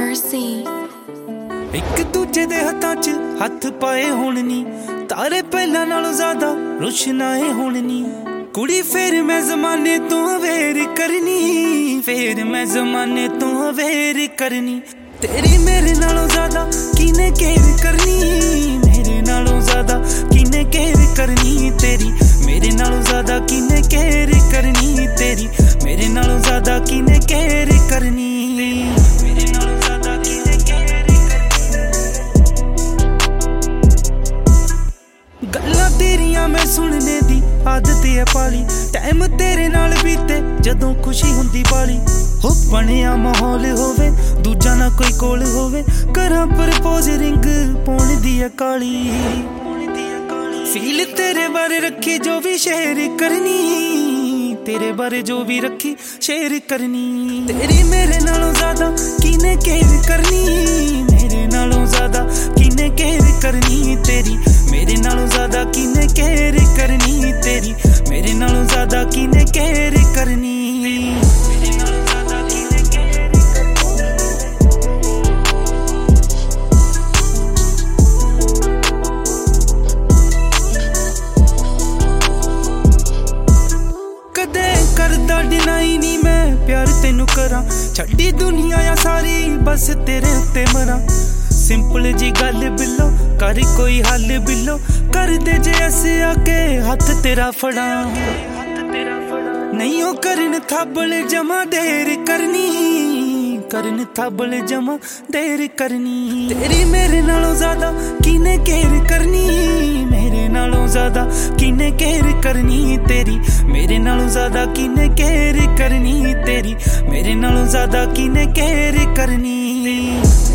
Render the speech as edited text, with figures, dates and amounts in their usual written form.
Mercy। ਇੱਕ ਦੂਜੇ ਦੇ ਹੱਥਾਂ 'ਚ ਹੱਥ ਪਾਏ ਹੁਣ ਨੀ, ਤਾਰੇ ਪਹਿਲਾਂ ਨਾਲੋਂ ਜ਼ਿਆਦਾ ਰੁਸ਼ਨਾਏ ਹੁਣ ਨੀ। ਕੁੜੀ ਫੇਰ ਮੈਂ ਜ਼ਮਾਨੇ ਤੋਂ ਅਵੇਰ ਕਰਨੀ, ਫੇਰ ਮੈਂ ਜ਼ਮਾਨੇ ਤੋਂ ਅਵੇਰ ਕਰਨੀ। ਤੇਰੀ ਮੇਰੇ ਨਾਲੋਂ ਜ਼ਿਆਦਾ ਕਿਨੇ ਕੇਅਰ ਕਰਨੀ, ਮੇਰੇ ਨਾਲੋਂ ਜ਼ਿਆਦਾ ਕਿਨੇ ਕੇਅਰ ਕਰਨੀ। ਤੇਰੀ ਮੇਰੇ ਨਾਲੋਂ ਜ਼ਿਆਦਾ ਕਿਨੇ ਕੇਅਰ ਕਰਨੀ, ਤੇਰੀ ਮੇਰੇ ਨਾਲੋਂ ਜ਼ਿਆਦਾ ਕਿਨੇ ਕੇਅਰ ਕਰਨੀ, ਮੇਰੇ ਨਾਲੋਂ ਜ਼ਿਆਦਾ ਕਿਨੇ ਕੇਅਰ ਕਰਨੀ। ਗੱਲਾਂ ਤੇਰੀਆਂ ਮੈਂ ਸੁਣਨੇ ਦੀ ਆਦਤ ਹੈ ਪਾਲੀ, ਟਾਈਮ ਤੇਰੇ ਨਾਲ ਬੀਤੇ ਜਦੋਂ ਖੁਸ਼ੀ ਹੁੰਦੀ ਬਾਲੀ। ਹੋ ਬਣਿਆ ਮਾਹੌਲ ਹੋਵੇ ਦੂਜਾ ਨਾ ਕੋਈ ਕੋਲ ਹੋਵੇ, ਕਰਾਂ ਪ੍ਰਪੋਜ਼ ਰਿੰਗ ਪਾਉਣ ਦੀ ਕਾਲੀ। ਫੀਲ ਤੇਰੇ ਬਾਰੇ ਰੱਖੀ ਜੋ ਵੀ ਸ਼ੇਅਰ ਕਰਨੀ, ਤੇਰੇ ਬਾਰੇ ਜੋ ਵੀ ਰੱਖੀ ਸ਼ੇਅਰ ਕਰਨੀ। ਤੇਰੀ ਮੇਰੇ ਨਾਲੋਂ ਜ਼ਿਆਦਾ ਕਿਨੇ ਕੇਅਰ ਕਰਨੀ, ਮੇਰੇ ਨਾਲੋਂ ਜ਼ਿਆਦਾ ਕਿਨੇ ਕੇਅਰ ਕਰਨੀ। ਤੇਰੀ ਮੇਰੇ ਨਾਲੋਂ ਜ਼ਿਆਦਾ ਕਿਨੇ ਕੇਅਰ ਕਰਨੀ, ਤੇਰੀ ਮੇਰੇ ਨਾਲੋਂ ਜ਼ਿਆਦਾ ਕਿਨੇ ਕੇਅਰ ਕਰਨੀ। ਕਰਦਾ ਡਿਨਾਈ ਨੀ ਮੈਂ ਪਿਆਰ ਤੈਨੂੰ ਕਰਾਂ, ਛੱਡੀ ਦੁਨੀਆ ਆ ਸਾਰੀ ਬਸ ਤੇਰੇ ਉੱਤੇ ਮਰਾਂ। ਸਿੰਪਲ ਜੀ ਗੱਲ ਬਿੱਲੋ ਕਰ ਕੋਈ ਹੱਲ ਬਿੱਲੋ, ਕਰਦੇ ਜੇ ਅਸੀਂ ਆ ਕੇ ਹੱਥ ਤੇਰਾ ਫੜਾਂ। ਨਹੀਂ ਉਹ ਕਰਨ ਥਾਬਲ ਜਮਾ ਦੇਰ ਕਰਨੀ, ਕਰਨ ਥਾਬਲ ਜਮਾ ਦੇਰ ਕਰਨੀ। ਤੇਰੀ ਮੇਰੇ ਨਾਲੋਂ ਜ਼ਿਆਦਾ ਕਿਨੇ ਕੇਅਰ ਕਰਨੀ, ਮੇਰੇ ਨਾਲੋਂ ਜ਼ਿਆਦਾ ਕਿਨੇ ਕੇਅਰ ਕਰਨੀ। ਤੇਰੀ ਮੇਰੇ ਨਾਲੋਂ ਜ਼ਿਆਦਾ ਕਿਨੇ ਕੇਅਰ ਕਰਨੀ, ਤੇਰੀ ਮੇਰੇ ਨਾਲੋਂ ਜ਼ਿਆਦਾ ਕਿਨੇ ਕੇਅਰ ਕਰਨੀ।